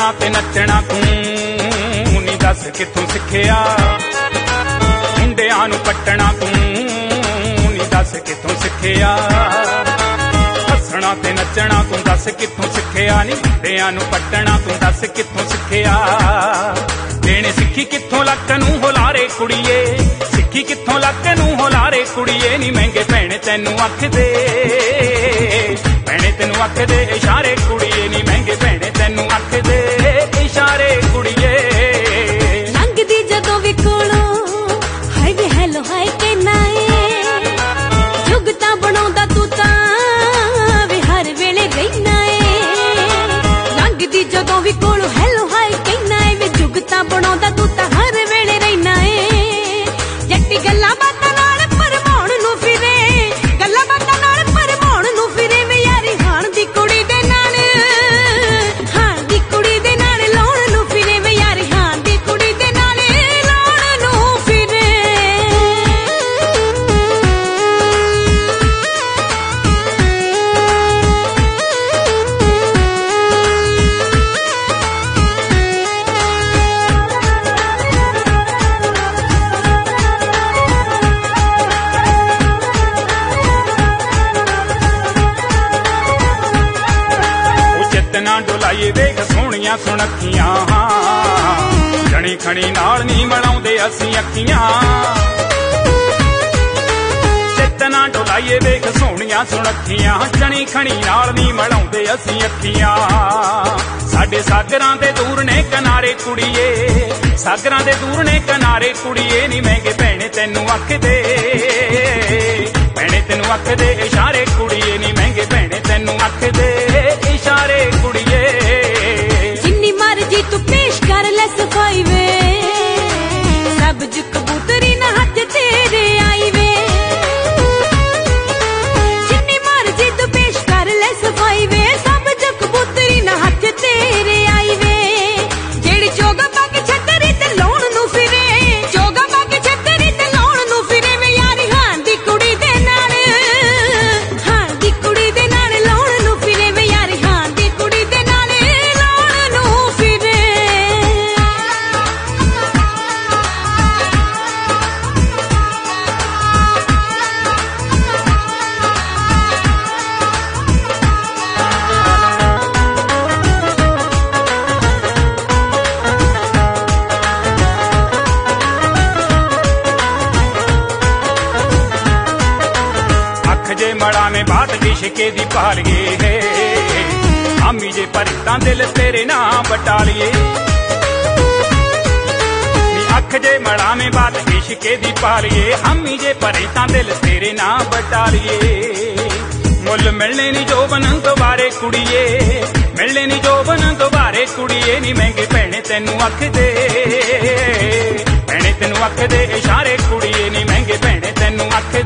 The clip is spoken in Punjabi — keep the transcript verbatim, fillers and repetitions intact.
ਹੱਸਣਾ ਤੇ ਨੱਚਣਾ ਤੂੰ ਨੀ ਦੱਸ ਕਿੱਥੋਂ ਸਿੱਖਿਆ, ਮੁੰਡਿਆਂ ਨੂੰ ਪੱਟਣਾ ਤੂੰ ਨੀ ਦੱਸ ਕਿੱਥੋਂ ਸਿੱਖਿਆ, ਹੱਸਣਾ ਤੇ ਨੱਚਣਾ ਤੂੰ ਦੱਸ ਕਿੱਥੋਂ ਸਿੱਖਿਆ ਨੀ, ਮੁੰਡਿਆਂ ਨੂੰ ਪੱਟਣਾ ਤੂੰ ਦੱਸ ਕਿੱਥੋਂ ਸਿੱਖਿਆ, ਦੇਣੇ ਸਿੱਖੀ ਕਿੱਥੋਂ ਲੱਕ ਨੂੰ ਹੁਲਾਰੇ ਕੁੜੀਏ, ਸਿੱਖੀ ਕਿੱਥੋਂ ਲੱਕ ਨੂੰ ਹੁਲਾਰੇ ਕੁੜੀਏ ਨੀ, ਮਹਿੰਗੇ ਭੈਣੇ ਤੈਨੂੰ ਆਖਦੇ, ਭੈਣੇ ਤੈਨੂੰ ਆਖਦੇ ਇਸ਼ਾਰੇ ਕੁੜੀਏ ਨੀ, ਮਹਿੰਗੇ ਭੈਣੇ ਤੈਨੂੰ ਆਖਦੇ ਇਸ਼ਾਰੇ ਕੁੜੀਏ। ਲੰਘਦੀ ਜਦੋਂ ਵੀ ਕੋਲੋਂ ਹਾਏ ਵੇ ਹੈਲੋ ਹਾਏ ਕਹਿਣਾ ਏ, ਜੁਗਤਾਂ ਬਣਾਉਂਦਾ ਤੂੰ ਤਾਂ ਵੇ ਹਰ ਵੇਲੇ ਰਹਿਣਾ ਏ, ਲੰਘਦੀ ਜਦੋਂ ਵੀ ਕੋਲੋਂ ਹੈਲੋ ਹਾਏ ਕਹਿਣਾ ਏ, ਵੇ ਜੁਗਤਾਂ ਬਣਾਉਂਦਾ ਤੂੰ ਤਾਂ ਹਰ ਵੇਲੇ ਰਹਿਣਾ ਏ, ਜੱਟੀ ਗੱਲਾਂ ਬਾਤਾਂ ਨਾਲ ਭਰਮਾਉਣ ਨੂੰ ਫਿਰੇ, ਗੱਲਾਂ ਬਾਤਾਂ ਨਾਲ ਭਰਮਾਉਣ ਨੂੰ ਫਿਰੇ, ਵੇ ਯਾਰੀ ਹਾਣ ਦੀ ਕੁੜੀ ਦੇ ਨਾਲ, ਹਾਣ ਦੀ ਕੁੜੀ ਦੇ ਨਾਲ ਲਾਉਣ ਨੂੰ ਫਿਰੇ, ਵੇ ਯਾਰੀ ਹਾਣ ਦੀ ਕੁੜੀ ਦੇ ਨਾਲ ਲਾਉਣ ਨੂੰ ਫਿਰੇ। ਨਾ ਡੁਲਾਈਏ ਵੇਖ ਸੋਹਣੀਆਂ ਸੁਣੱਖੀਆਂ, ਜਣੀ ਖਣੀ ਨਾਲ ਨੀ ਮਿਲਾਉਂਦੇ ਅਸੀਂ ਅੱਖੀਆਂ, ਚਿੱਤ ਨਾ ਡੁਲਾਈਏ ਵੇਖ ਸੋਹਣੀਆਂ ਸੁਣੱਖੀਆਂ, ਜਣੀ ਖਣੀ ਨਾਲ ਨੀ ਮਿਲਾਉਂਦੇ ਅਸੀਂ ਅੱਖੀਆਂ, ਸਾਡੇ ਸਾਗਰਾਂ ਦੇ ਦੂਰ ਨੇ ਕਿਨਾਰੇ ਕੁੜੀਏ, ਸਾਗਰਾਂ ਦੇ ਦੂਰ ਨੇ ਕਿਨਾਰੇ ਕੁੜੀਏ ਨੀ, ਮਹਿੰਗੇ ਭੈਣੇ ਤੈਨੂੰ ਆਖਦੇ, ਭੈਣੇ ਤੈਨੂੰ ਆਖਦੇ ਇਸ਼ਾਰੇ ਕੁੜੀਏ ਨੀ, ਮਹਿੰਗੇ ਭੈਣੇ ਤੈਨੂੰ ਆਖਦੇ ਇਸ਼ਾਰੇ ਕੁੜੀਏ। ਜਿੰਨੀ ਮਰਜੀ ਤੂੰ ਪੇਸ਼ ਕਰ ਲੈ ਸਫਾਈ ਵੇ, ਸਬਜ਼ ਕਬੂਤਰੀ ਨਾ ਹੱਥ ਤੇਰੇ ਆਈ ਵੇ, ਜਿੰਨੀ ਮਰਜੀ ਤੂੰ ਪੇਸ਼ ਕਰ ਲੈ ਸਫਾਈ ਵੇ, ਸਬਜ਼ ਕਬੂਤਰੀ ਨਾ ਹੱਥ ਤੇਰੇ ਆਈ ਵੇ, ਜਿਹੜੀ ਚੋਗਾ ਪਾ ਕੇ ਛੱਤਰੀ ਤੇ ਲਾਉਣ ਨੂੰ ਫਿਰੇ, ਚੋਗਾ ਪਾ ਕੇ ਛੱਤਰੀ ਤੇ ਲਾਉਣ ਨੂੰ ਫਿਰੇ, ਵੇ ਯਾਰੀ ਹਾਣ ਦੀ ਕੁੜੀ ਦੇ ਨਾਲ, ਹਾਣ ਦੀ ਕੁੜੀ ਦੇ ਨਾਲ ਲਾਉਣ ਨੂੰ ਫਿਰੇ, ਵੇ ਯਾਰੀ ਹਾਣ ਦੀ ਕੁੜੀ ਦੇ ਨਾਲ ਲਾਉਣ ਨੂੰ ਫਿਰੇ। ਅੱਖ ਜੇ ਮੜਾ में बात इश्के दी पालिए है, हामी जे परिता दिल तेरे ना बटालिए, अख जे मड़ा में बात इश्के दी पालिए, हामी जे परिता दिल तेरे ना बटालिए, मुल मिलने नी जोबन दोबारे कुड़िए, मिलने नी जोबन दोबारे कुड़िए नी, महंगे भैणे तैनू आखदे, भैणे तैनू आखदे इशारे कुड़िए नी, महंगे भैणे तैनू आख